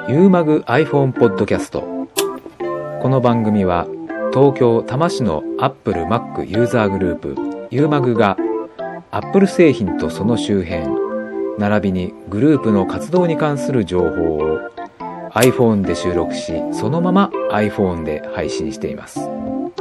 ユーマグ iPhone ポッドキャスト。この番組は東京多摩市の Apple、Mac ユーザーグループユーマグが Apple 製品とその周辺並びにグループの活動に関する情報を iPhone で収録し、そのまま iPhone で配信しています。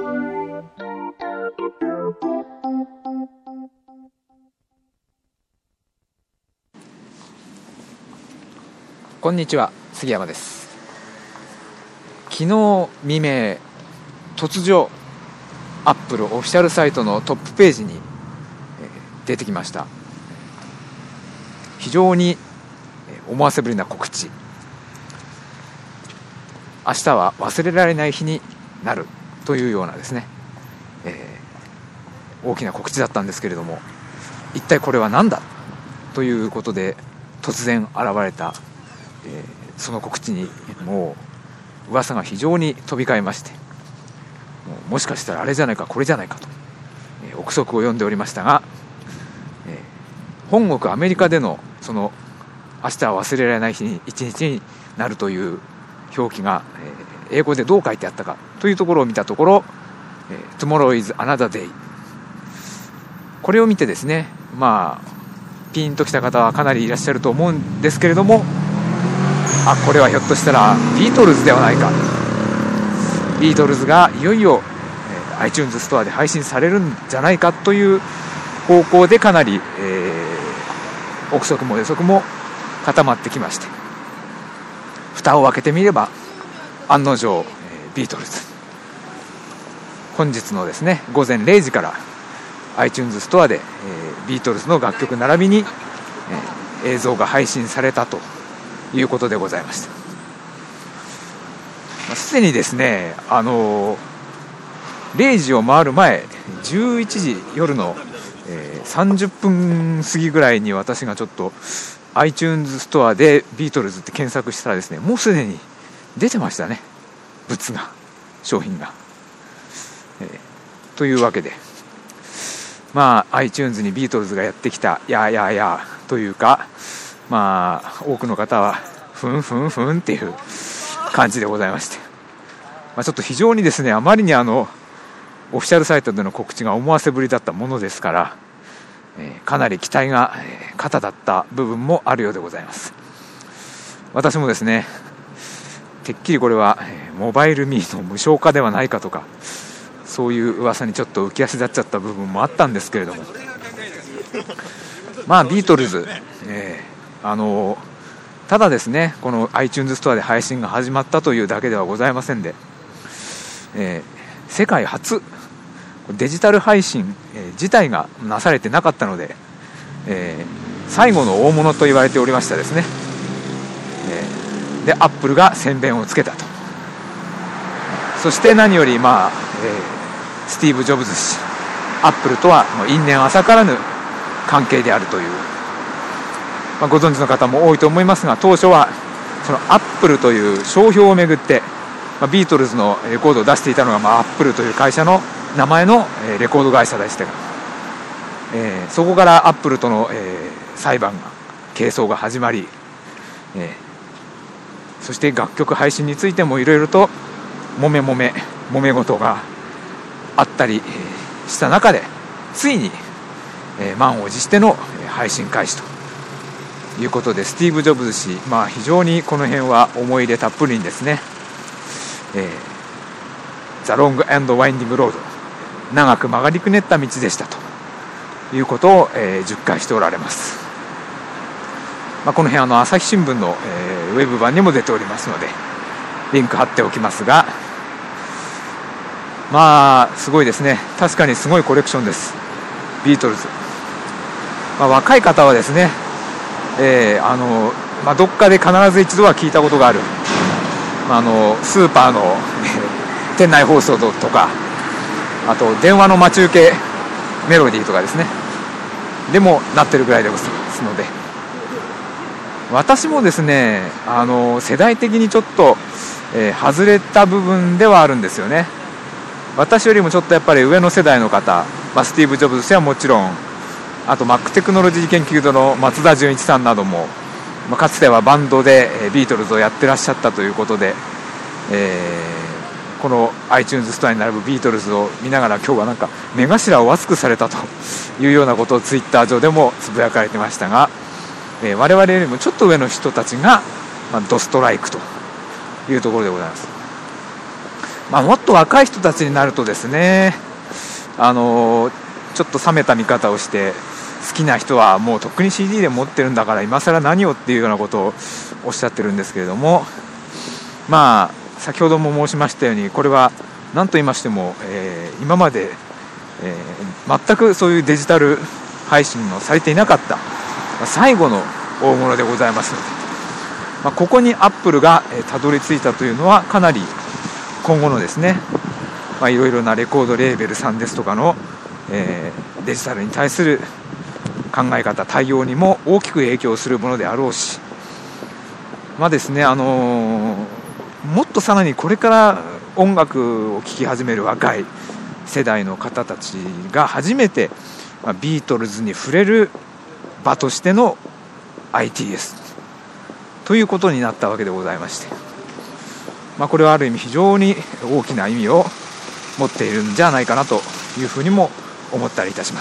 こんにちは、杉山です。昨日未明、突如 Apple オフィシャルサイトのトップページに出てきました。非常に思わせぶりな告知。明日は忘れられない日になるというようなですね、大きな告知だったんですけれども、一体これは何だということで突然現れたその告知にもう噂が非常に飛び交いまして、もしかしたらあれじゃないかこれじゃないかと、憶測を読んでおりましたが、本国アメリカでのその明日は忘れられない日に一日になるという表記が英語でどう書いてあったかというところを見たところ、Tomorrow is another day、 これを見てですね、ピンときた方はかなりいらっしゃると思うんですけれども、これはひょっとしたらビートルズではないか、ビートルズがいよいよ、iTunes ストアで配信されるんじゃないかという方向でかなり、憶測も予測も固まってきまして、蓋を開けてみれば案の定、ビートルズ、本日のですね午前0時から iTunes ストアで、ビートルズの楽曲並びに、映像が配信されたということでございました。すでにですね、0時を回る前、11時夜の、30分過ぎぐらいに私がちょっと iTunes ストアでビートルズって検索したらですね、もうすでに出てましたね、物が、商品が、というわけで、iTunes にビートルズがやってきたというか、多くの方はふんっていう感じでございまして、ちょっと非常にですね、あまりにオフィシャルサイトでの告知が思わせぶりだったものですから、かなり期待が肩だった部分もあるようでございます。私もですね、てっきりこれはモバイルミーの無償化ではないかとか、そういう噂にちょっと浮き足立っちゃった部分もあったんですけれども、ビートルズ、ただですね、この iTunes ストアで配信が始まったというだけではございませんで、世界初デジタル配信、自体がなされてなかったので、最後の大物と言われておりましたですね、でアップルが先鞭をつけたと。そして何より、スティーブ・ジョブズ氏、アップルとはもう因縁浅からぬ関係であるという、ご存知の方も多いと思いますが、当初はそのアップルという商標をめぐって、ビートルズのレコードを出していたのが、アップルという会社の名前のレコード会社でしたが、そこからアップルとの裁判が係争が始まり、そして楽曲配信についてもいろいろと揉め事があったりした中で、ついに満を持しての配信開始ということで、スティーブ・ジョブズ氏、非常にこの辺は思い入れたっぷりにですね、ザ・ロング・アンド・ワインディング・ロード、長く曲がりくねった道でしたということを、述回しておられます。この辺朝日新聞の、ウェブ版にも出ておりますのでリンク貼っておきますが、すごいですね。確かにすごいコレクションです、ビートルズ。若い方はですね、どっかで必ず一度は聞いたことがある、スーパーの店内放送とか、あと電話の待ち受けメロディーとかですね、でもなってるぐらいでございますので、私もですね、世代的にちょっと、外れた部分ではあるんですよね。私よりもちょっとやっぱり上の世代の方、スティーブ・ジョブズ氏はもちろん、あとマックテクノロジー研究所の松田純一さんなども、 かつてはバンドでビートルズをやってらっしゃったということで、この iTunes ストアに並ぶビートルズを見ながら、今日はなんか目頭を熱くされたというようなことをツイッター上でもつぶやかれてましたが、我々よりもちょっと上の人たちが、ドストライクというところでございます。もっと若い人たちになるとですね、ちょっと冷めた見方をして、好きな人はもうとっくに CD で持ってるんだから今更何をっていうようなことをおっしゃってるんですけれども、先ほども申しましたように、これは何と言いましても、今まで、全くそういうデジタル配信のされていなかった、最後の大物でございますので、ここにアップルがたどり着いたというのは、かなり今後のですね、いろいろなレコードレーベルさんですとかの、デジタルに対する考え方、対応にも大きく影響するものであろうし、ですね、もっとさらにこれから音楽を聴き始める若い世代の方たちが初めてビートルズに触れる場としての ITS ということになったわけでございまして、これはある意味非常に大きな意味を持っているんじゃないかなというふうにも思ったりいたします。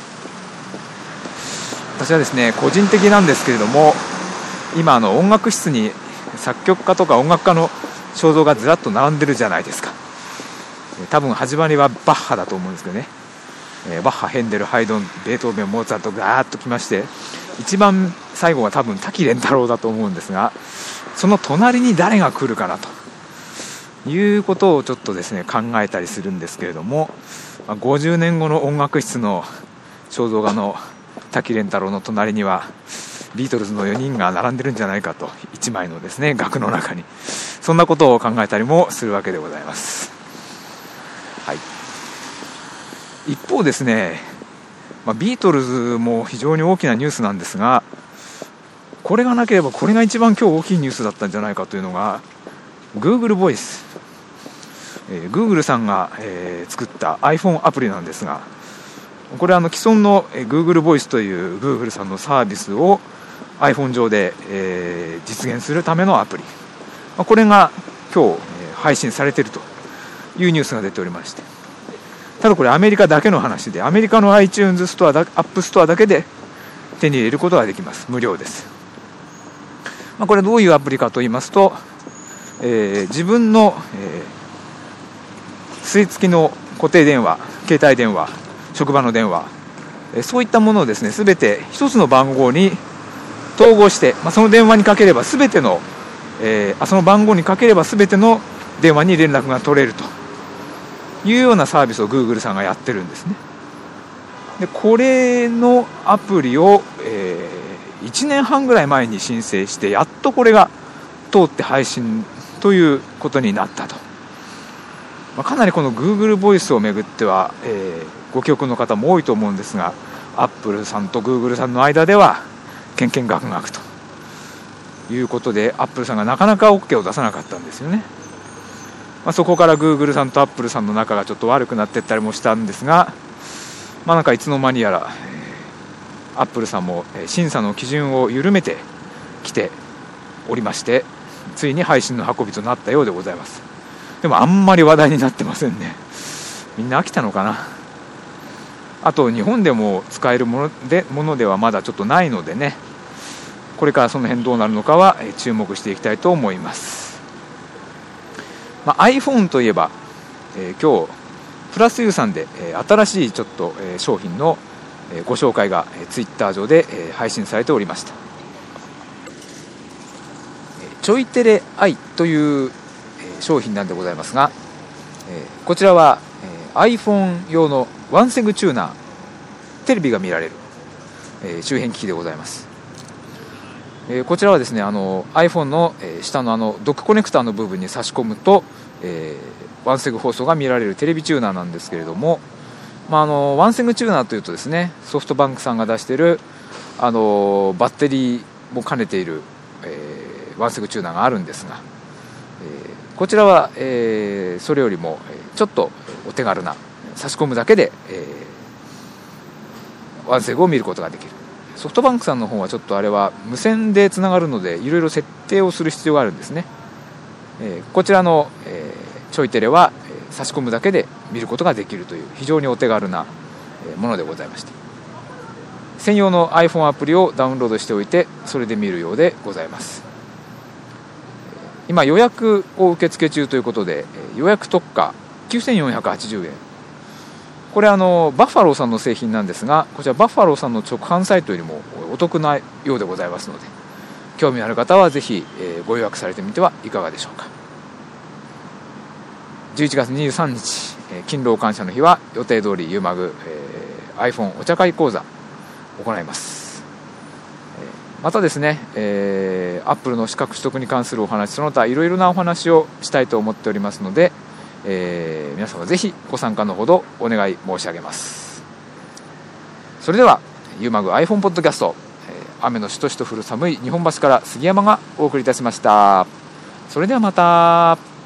私はですね、個人的なんですけれども、今音楽室に作曲家とか音楽家の肖像がずらっと並んでるじゃないですか。多分始まりはバッハだと思うんですけどね、バッハ、ヘンデル、ハイドン、ベートーベン、モーツァルトガーッときまして、一番最後は多分滝廉太郎だと思うんですが、その隣に誰が来るかなということをちょっとですね考えたりするんですけれども、50年後の音楽室の肖像画の滝廉太郎の隣にはビートルズの4人が並んでるんじゃないかと、1枚のですね額の中に、そんなことを考えたりもするわけでございます。はい、一方ですね、ビートルズも非常に大きなニュースなんですが、これがなければこれが一番今日大きいニュースだったんじゃないかというのが Google ボイス、Google さんが、作った iPhone アプリなんですが、これは既存の Google ボイスという Google さんのサービスを iPhone 上で、実現するためのアプリ、これが今日、配信されているというニュースが出ておりまして、ただこれアメリカだけの話で、アメリカの iTunes ストアだ、アップストアだけで手に入れることができます。無料です。これどういうアプリかと言いますと、自分の、吸い付きの固定電話、携帯電話、職場の電話、そういったものをですね、すべて一つの番号に統合して、その電話にかければすべての、その番号にかければすべての電話に連絡が取れるというようなサービスを Google さんがやってるんですね。でこれのアプリを、1年半ぐらい前に申請して、やっとこれが通って配信ということになったと。かなりこの Google ボイスをめぐっては、ご記憶の方も多いと思うんですが、Apple さんと Google さんの間ではけんけんがくがくということで、Apple さんがなかなか OK を出さなかったんですよね。そこから Google さんと Apple さんの仲がちょっと悪くなっていったりもしたんですが、なんかいつの間にやら、Apple さんも審査の基準を緩めてきておりまして、ついに配信の運びとなったようでございます。でもあんまり話題になってませんね。みんな飽きたのかな。あと日本でも使えるものではまだちょっとないのでね、これからその辺どうなるのかは注目していきたいと思います。iPhone といえば、今日プラス U さんで新しいちょっと商品のご紹介がツイッター上で配信されておりました。ちょいテレ i という商品なんでございますが、こちらは iPhone 用のワンセグチューナー、テレビが見られる周辺機器でございます。こちらはですね、iPhone の下のドックコネクターの部分に差し込むと、ワンセグ放送が見られるテレビチューナーなんですけれども、ワンセグチューナーというとですね、ソフトバンクさんが出しているバッテリーも兼ねている、ワンセグチューナーがあるんですが、こちらは、それよりもちょっとお手軽な、差し込むだけで、ワンセグを見ることができる、 ソフトバンクさんの方はちょっとあれは無線でつながるのでいろいろ設定をする必要があるんですね。こちらの、ちょいテレは差し込むだけで見ることができるという非常にお手軽なものでございまして、専用の iPhone アプリをダウンロードしておいてそれで見るようでございます。今予約を受付中ということで、予約特価9480円、これバッファローさんの製品なんですが、こちらバッファローさんの直販サイトよりもお得なようでございますので、興味のある方はぜひご予約されてみてはいかがでしょうか。11月23日、勤労感謝の日は予定通りユーマグ、iPhone お茶会講座行います。またですね、アップルの資格取得に関するお話、その他いろいろなお話をしたいと思っておりますので、皆様ぜひご参加のほどお願い申し上げます。それではユーマグ iPhone ポッドキャスト、雨のしとしと降る寒い日本橋から杉山がお送りいたしました。それではまた。